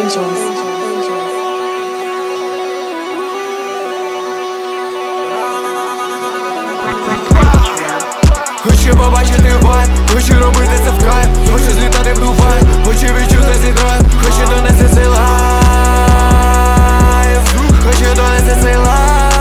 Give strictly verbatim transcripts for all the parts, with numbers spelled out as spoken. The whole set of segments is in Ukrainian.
Angels. Хочу побачити вайб, хочу робити це в кайф, хочу злітати в Дубай, хочу відчути цей драйв, хочу донести цей лайф, хочу донести цей лайф.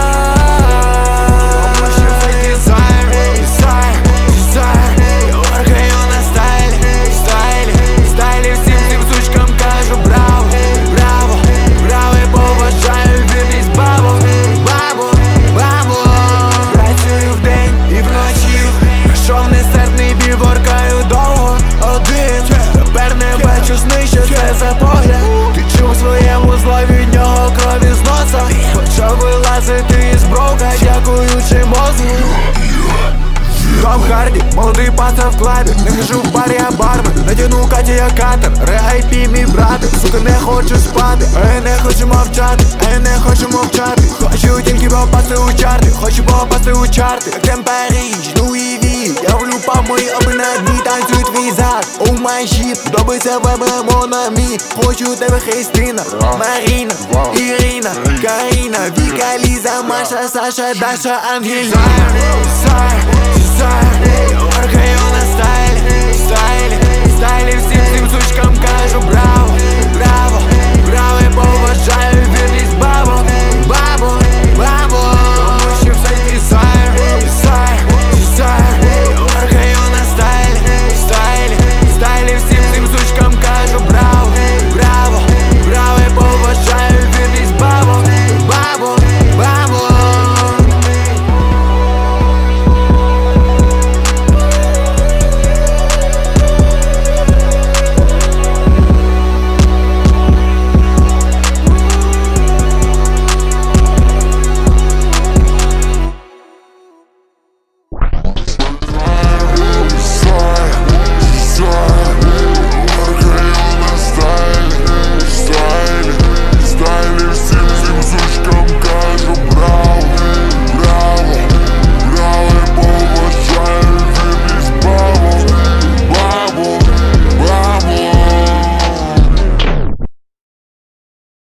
Тому що це дизайн, дизайн, дизайн, я воркаю на стайлі, стайлі, стайлі. Всім цим сучкам кажу браво, браво, браво. І поважаю вірність бабу, бабу, бабу. Працюю вдень і вночі, пройшов нестерпний біль, воркаю довго один. Тепер не бачу сни, що це за погляд. Ти чув своєму зло, від нього крові з носа. Почав вилазити із брока, дякуючи мозку. Том Харді, молодий пацан в клабі. Не хожу в барі, я бармен. Надягну Каті, я катер, ре-ай-пі, мій брат. Сука, не хочу спати, а я не хочу мовчати, а я не хочу мовчати. Хочу тільки попасти у чарти, хочу попасти у чарти. Як Темперіч, ну і ві. Я влюпав мої оби на дні, танцює твій зад. Оу май щіт, подобається вебемо на мі. Хочу тебе Христина, Маріна, Ірина, Каріна, Віка, Ліза, Маша, Саша, Даша, Ангеліна.